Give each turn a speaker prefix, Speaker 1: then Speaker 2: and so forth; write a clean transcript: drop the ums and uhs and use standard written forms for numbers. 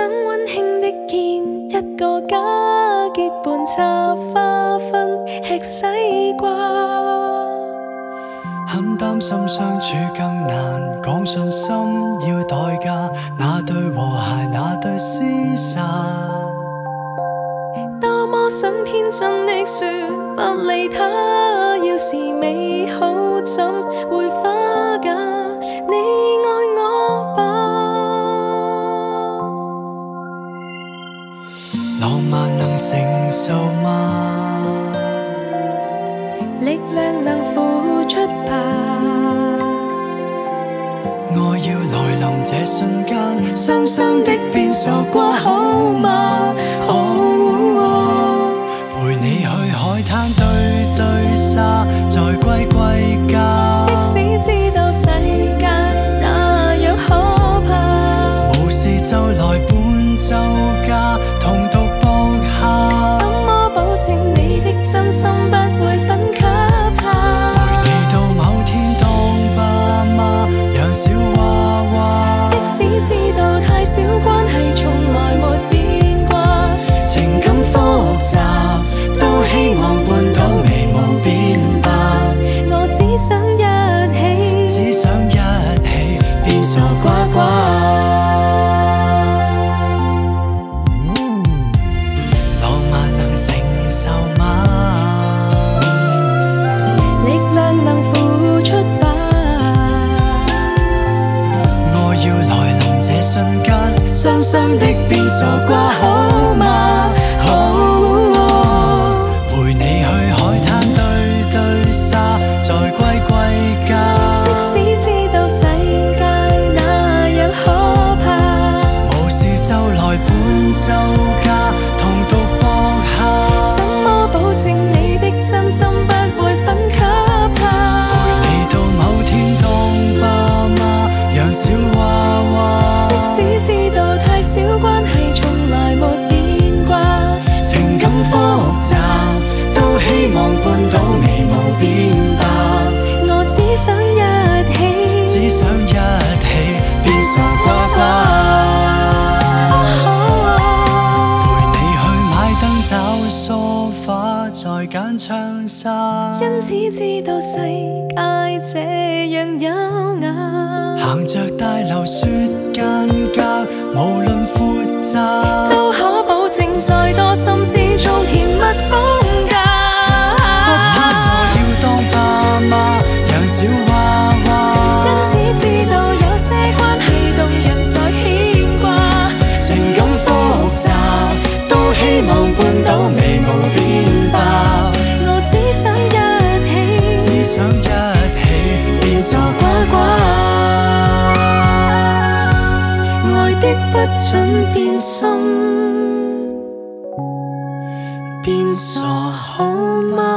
Speaker 1: 想溫馨的見一個家結伴插花分吃西瓜。
Speaker 2: 很擔心相處更難，講信心要代價，那對和諧那對廝殺。
Speaker 1: 多麼想天真的說不理他，要是美好怎會花假？你愛我吧，
Speaker 2: 浪漫能承受嗎？
Speaker 1: 力量能付出吧。
Speaker 2: 愛要來臨這瞬間，雙雙的變傻瓜好嗎？陪你去海灘堆堆沙，再歸歸家。
Speaker 1: 即使知道世界那樣可怕，
Speaker 2: 無事就來伴奏家，同讀博客。
Speaker 1: 怎麼保證你的真心不會分給他？
Speaker 2: 陪你到某天當爸媽，養小娃娃。
Speaker 1: 即使知道太少關係從來沒變卦，
Speaker 2: 情感複雜都希望半島眉毛變白。
Speaker 1: 我只想一起，
Speaker 2: 只想一起變傻瓜瓜。浪漫能承受嗎？
Speaker 1: 力量能付出吧。
Speaker 2: 愛要來臨這瞬間，雙雙的變傻瓜好嗎？陪你去海灘堆堆沙，再歸歸家。
Speaker 1: 即使知道世界那樣可怕，
Speaker 2: 無事就來伴奏家，同讀博客。
Speaker 1: 怎麼保證你的真心不會分給他？
Speaker 2: 陪你到某天當爸媽，養小娃娃。
Speaker 1: 即使知道太少關係從來沒變卦，
Speaker 2: 情感複雜都希望半島眉毛變白。
Speaker 1: 我只想一起，
Speaker 2: 只想一起變傻瓜瓜。陪你去買燈找梳化，再揀窗紗。
Speaker 1: 因此知道世界這樣優雅，
Speaker 2: 行着大樓說間隔，無論闊窄，
Speaker 1: 都可保證再多心思做甜蜜風格。
Speaker 2: 不怕傻要當爸媽，養小娃娃。
Speaker 1: 因此知道有些關係動人在牽掛，
Speaker 2: 情感複雜都希望半島眉毛變白。
Speaker 1: 我只想一起，
Speaker 2: 只想一起變傻瓜瓜。
Speaker 1: 愛的不准變心，
Speaker 2: 變傻好嗎？